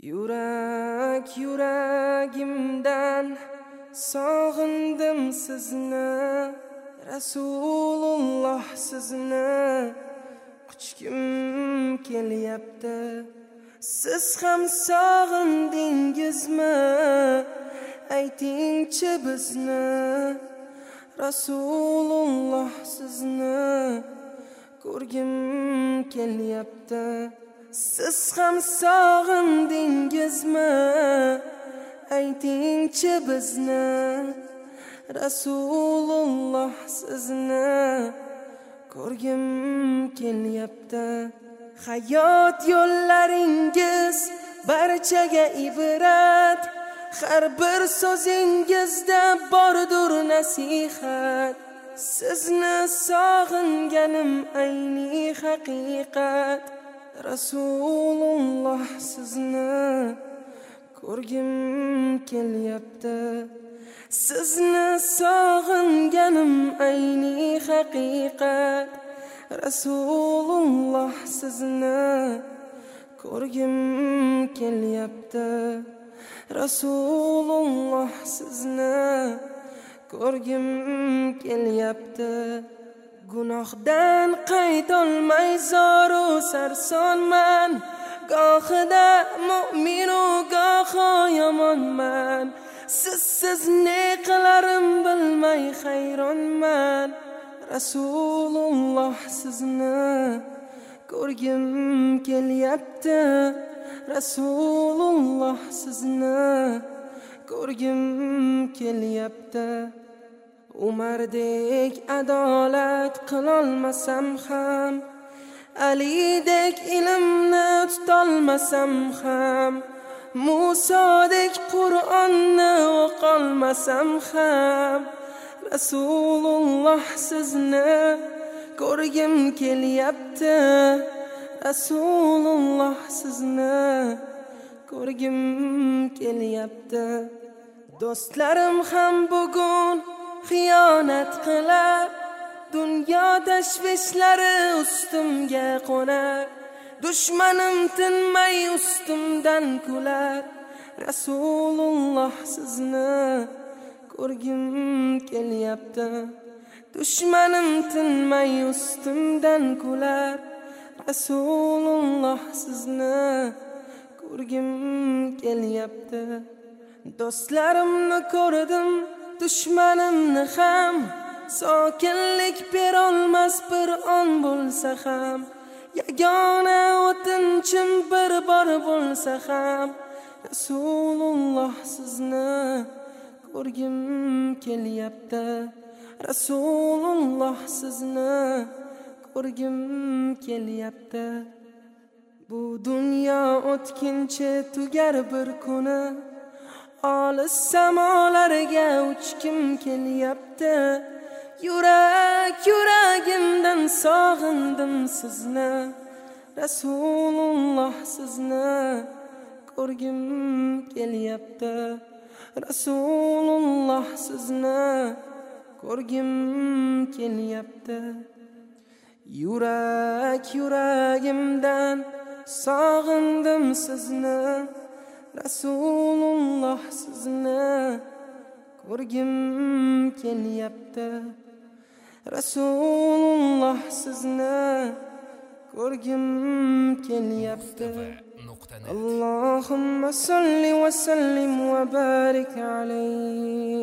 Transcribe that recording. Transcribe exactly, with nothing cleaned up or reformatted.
Yurak yuragimdan sog'indim sizni, Rasululloh sizni quchgim kelyapti. Siz ham sog'indingizmi? Aytingchi bizni, Rasululloh sizni ko'rgim kelyapti. Siz ham sog'indingizmi? Aytingchi bizni, Rasululloh sizni ko'rgim kelyapti. Hayot yo'llaringiz barchaga ibrat, har bir so'zingizda bordur nasihat. Sizni sog'inganim ayni haqiqat, Rasululloh sizni ko'rgim kelyapti. Sizni sog'inganim ayni haqiqat, Rasululloh sizni ko'rgim kelyapti. Rasululloh sizni ko'rgim kelyapti. Gunohdan qaytolmay zoru sarsonman, gohida mu'minu goho yomonman. Sizsiz ne qilarim bilmay hayronman. Rasululloh sizni ko'rgim kelyapti. Rasululloh sizni ko'rgim kelyapti. Umardek adolat qilolmasam ham, Alidek ilmni tutolmasam ham, Musodek Qur'onni o'qolmasam ham, Rasululloh sizni ko'rgim kelyapti. Rasululloh sizni ko'rgim kelyapti. Do'stlarim ham bugun xiyonat qilar, dunyo tashvishlari ustimga qo'nar. Dushmanim tinmay ustimdan kular. Rasululloh sizni ko'rgim kelyapti. Dushmanim tinmay ustimdan kular. Rasululloh sizni ko'rgim kelyapti. Do'stlarimni ko'rdim, dushmanimni ham, sokinlik berolmas bir on bo'lsa ham, yagona o'tinchim bir bor bo'lsa ham, Rasululloh sizni ko'rgim kelyapti. Rasululloh sizni ko'rgim kelyapti. Bu dunyo o'tkinchi tugar bir kuni, olis samolarga uchkim kelyapti. Yurak yuragimdan sog'indim sizni, Rasululloh sizni ko'rgim kelyapti. Rasululloh sizni ko'rgim kelyapti. Yurak yuragimdan sog'indim sizni, Rasululloh sizni ko'rgim kelyapti. Rasululloh sizni ko'rgim kelyapti. Allohumma salli va sallim va barik alayhi.